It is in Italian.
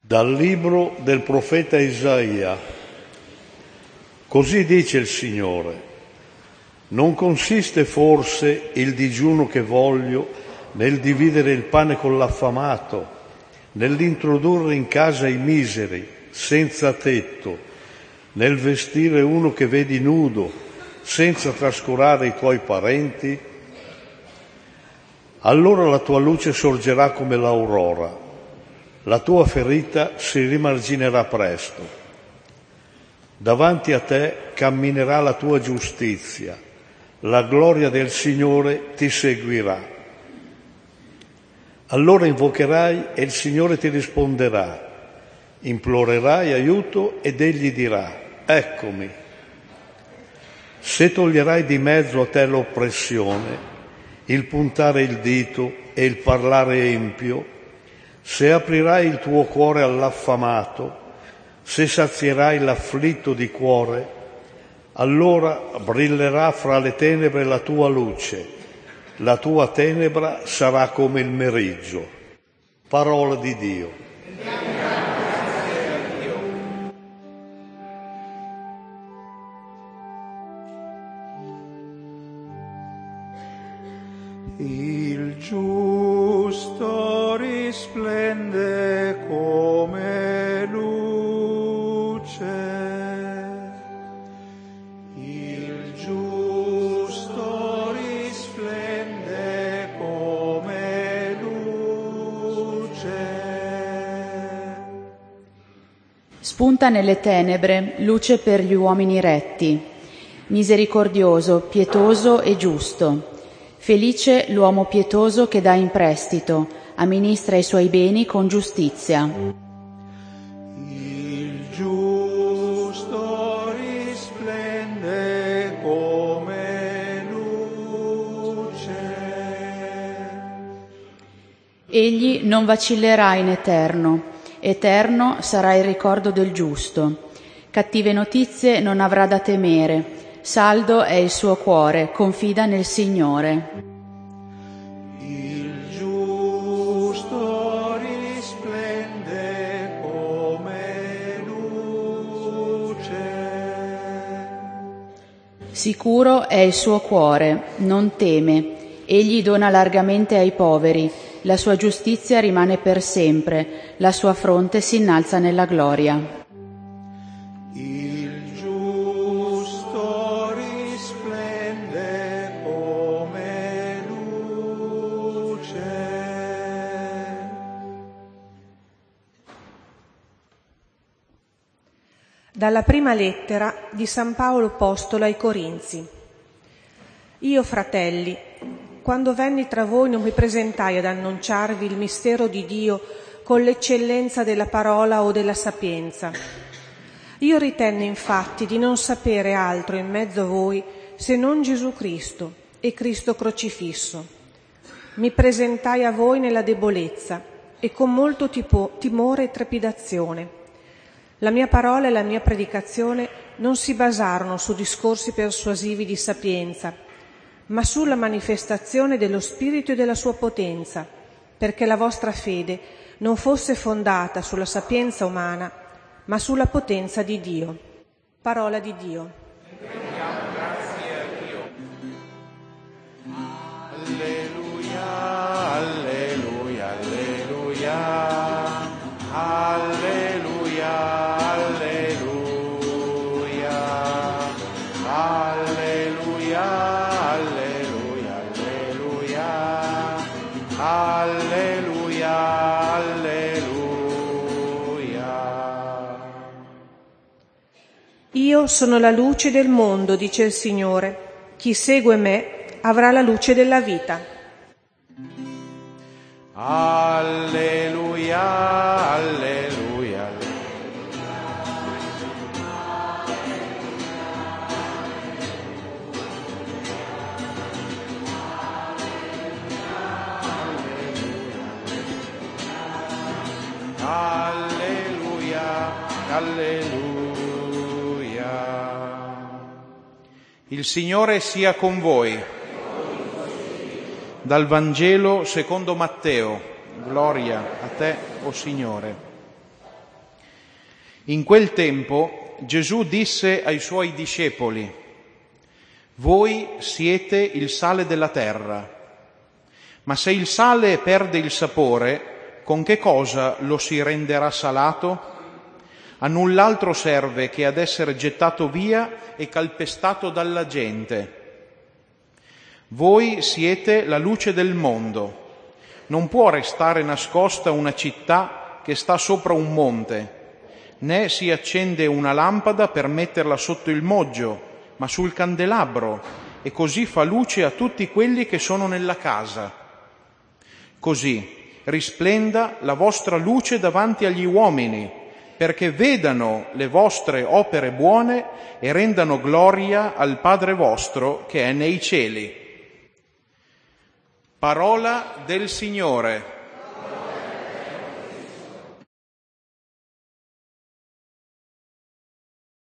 Dal libro del profeta Isaia. Così dice il Signore: non consiste forse il digiuno che voglio nel dividere il pane con l'affamato, nell'introdurre in casa i miseri, senza tetto, nel vestire uno che vedi nudo, senza trascurare i tuoi parenti? Allora la tua luce sorgerà come l'aurora, la tua ferita si rimarginerà presto. Davanti a te camminerà la tua giustizia, la gloria del Signore ti seguirà. Allora invocherai e il Signore ti risponderà, implorerai aiuto ed Egli dirà: eccomi. Se toglierai di mezzo a te l'oppressione, il puntare il dito e il parlare empio, se aprirai il tuo cuore all'affamato, se sazierai l'afflitto di cuore, allora brillerà fra le tenebre la tua luce, la tua tenebra sarà come il meriggio. Parola di Dio. Il giusto risplende come luce, il giusto risplende come luce. Spunta nelle tenebre luce per gli uomini retti, misericordioso, pietoso e giusto. Felice l'uomo pietoso che dà in prestito, amministra i suoi beni con giustizia. Il giusto risplende come luce. Egli non vacillerà in eterno, eterno sarà il ricordo del giusto. Cattive notizie non avrà da temere. Saldo è il suo cuore, confida nel Signore. Il giusto risplende come luce. Sicuro è il suo cuore, non teme. Egli dona largamente ai poveri. La sua giustizia rimane per sempre. La sua fronte si innalza nella gloria. Dalla prima lettera di San Paolo Apostolo ai Corinzi. Io, fratelli, quando venni tra voi non mi presentai ad annunciarvi il mistero di Dio con l'eccellenza della parola o della sapienza. Io ritenne infatti di non sapere altro in mezzo a voi se non Gesù Cristo e Cristo crocifisso. Mi presentai a voi nella debolezza e con molto timore e trepidazione. La mia parola e la mia predicazione non si basarono su discorsi persuasivi di sapienza, ma sulla manifestazione dello Spirito e della sua potenza, perché la vostra fede non fosse fondata sulla sapienza umana, ma sulla potenza di Dio. Parola di Dio. Rendiamo grazie a Dio. Alleluia, alleluia, alleluia, alleluia. Alleluia, alleluia. Io sono la luce del mondo, dice il Signore. Chi segue me avrà la luce della vita. Alleluia, alleluia. Alleluia, alleluia. Il Signore sia con voi. Dal Vangelo secondo Matteo. Gloria a te, o Signore. In quel tempo Gesù disse ai suoi discepoli: «Voi siete il sale della terra, ma se il sale perde il sapore, con che cosa lo si renderà salato? A null'altro serve che ad essere gettato via e calpestato dalla gente. Voi siete la luce del mondo. Non può restare nascosta una città che sta sopra un monte, né si accende una lampada per metterla sotto il moggio, ma sul candelabro, e così fa luce a tutti quelli che sono nella casa. Così risplenda la vostra luce davanti agli uomini, perché vedano le vostre opere buone e rendano gloria al Padre vostro che è nei cieli». Parola del Signore.